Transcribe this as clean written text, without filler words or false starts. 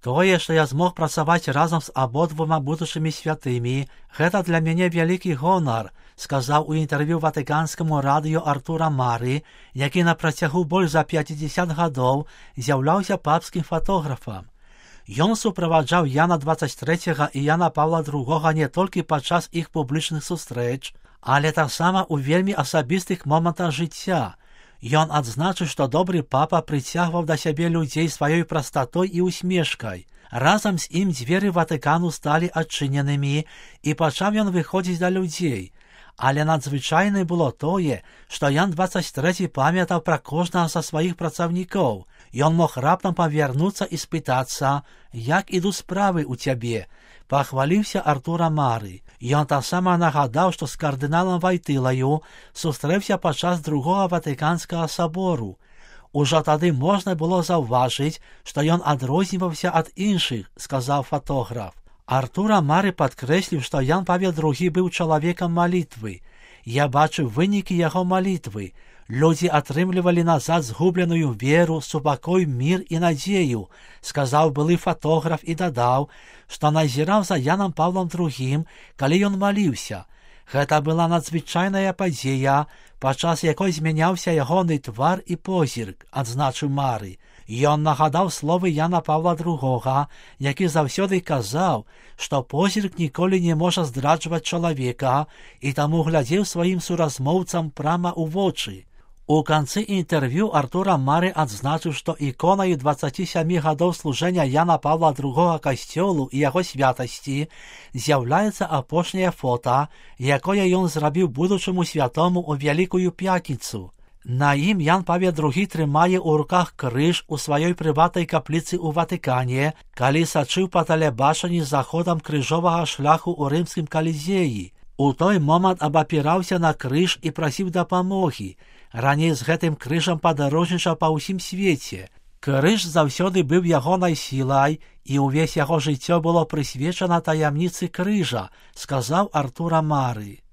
Тое, што я змог працаваць разам з абодвума будучымі святымі, гэта для мяне вялікі гонар, сказаў у інтэрв'ю ватыканскаму радыё Артура Мары, які на працягу больш за 50 гадоў з'яўляўся папскім фатографам. Ён суправаджаў Яна 23 і Яна Павла II не толькі падчас іх публічных сустрэч, але таксама ў вельмі асабістых момантах жыцця. Ён адзначыў, што добры папа прыцягваў да сябе людзей сваёй прастатой і усмешкай. Разам з ім дзверы Ватыкану сталі адчыненымі, і пачаў ён выходзіць да людзей. Але надзвычайнай было тое, што Ян 23 памятаў пра кожнага са сваіх працаўнікоў. Ён мог раптам павярнуцца і спытацца, як ідуць справы ў цябе. Пахваліўся Артура Мары. Ён таксама нагадаў, што з кардыналам Вайтылаю сустрэўся падчас другога Ватыканскага сабору. Ужо тады можна было заўважыць, што ён адрозніваўся ад іншых, сказаў фатограф. Артура Мары падкрэсліў, што Ян Павел II быў чалавекам малітвы. Я бачыў вынікі яго малітвы. Людзі атрымлівалі назад згубленую веру, супакой, мір і надзею, сказаў былы фатограф і дадаў, што назіраў за Янам Павлом II, калі ён маліўся. Гэта была надзвычайная падзея, падчас якой змяняўся ягоны твар і позірк, адзначыў Мары. Ён нагадаў словы Яна Павла II, які заўсёды казаў, што позірк ніколі не можа здраджваць чалавека, і таму глядзеў сваім суразмоўцам прама ў вочы. У канцы інтэрв'ю Артура Мары адзначыў, што іконаю 27 гадоў служэння Яна Павла II касцёлу і яго святасці з'яўляецца апошняе фота, якое ён зрабіў будучаму святому ў Вялікую Пятніцу. На ім Ян Павел II трымае ў руках крыж у сваёй прыватнай капліцы ў Ватыкане, калі сачыў па тэлебачанні за ходам крыжовага шляху ў рымскім калізеі. У той момант абапіраўся на крыж і прасіў дапамогі. Раней з гэтым крыжам падарожнічаў па ўсім свеце. Крыж заўсёды быў ягонай сілай, і ўвесь яго жыццё было прысвечана таямніцы крыжа, сказаў Артура Мары.